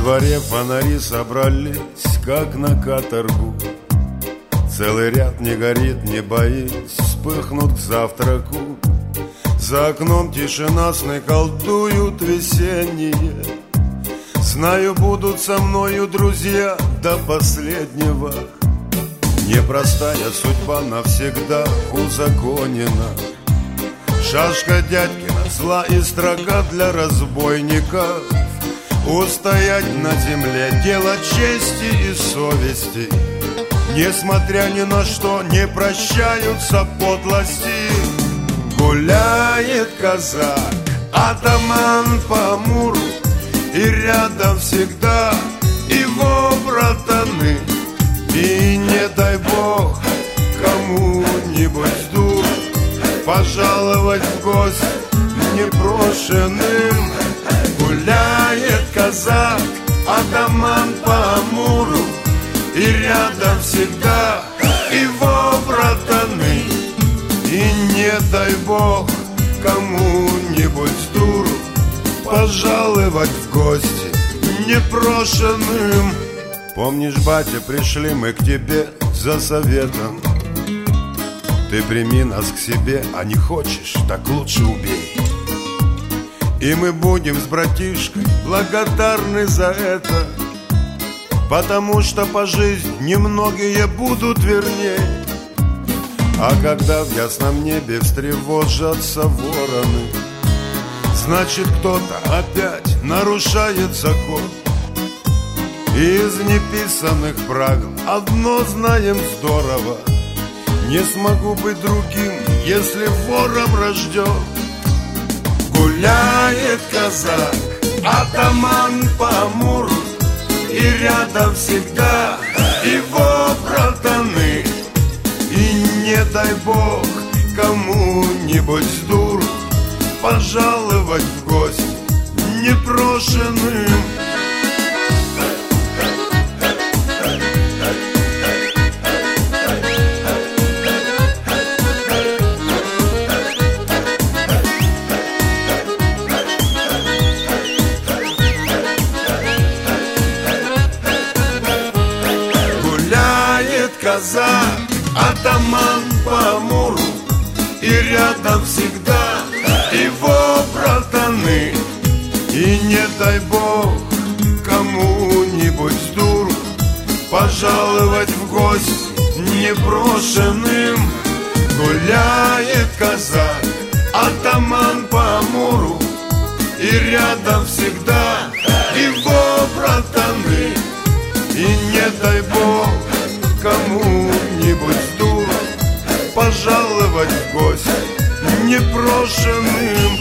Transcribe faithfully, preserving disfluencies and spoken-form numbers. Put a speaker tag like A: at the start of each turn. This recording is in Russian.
A: дворе фонари собрались, как на каторгу. Целый ряд не горит, не боись, вспыхнут к завтраку. За окном тишина, сны колдуют весенние. Знаю, будут со мною друзья до последнего. Непростая судьба навсегда узаконена. Шашка дядькина, зла и строга для разбойников. Устоять на земле, дело чести и совести. Несмотря ни на что, не прощаются подлости. Гуляет казак, атаман по Амуру, и рядом всегда его братаны. И не дай бог кому-нибудь дур пожаловать в гости непрошенным. Гуляет казак, атаман по Амуру, и рядом всегда его братаны. И не дай бог кому-нибудь дуру пожаловать в гости непрошенным. Помнишь, батя, пришли мы к тебе за советом. Ты прими нас к себе, а не хочешь, так лучше убей. И мы будем с братишкой благодарны за это, потому что по жизни немногие будут верней. А когда в ясном небе встревожатся вороны, значит, кто-то опять нарушает закон. Из неписанных правил одно знаем здорово: не смогу быть другим, если вором рожден. Гуляет казак, атаман по Амуру, и рядом всегда его братаны. И не дай бог кому-нибудь дуру пожаловать в гости непрошенным. Казак, атаман по Амуру, и рядом всегда его братаны. И не дай бог кому-нибудь дуру пожаловать в гости непрошенным. Гуляет казак, атаман по Амуру, и рядом всегда его братаны. И не дай бог кому-нибудь дуру пожаловать в гости непрошенным.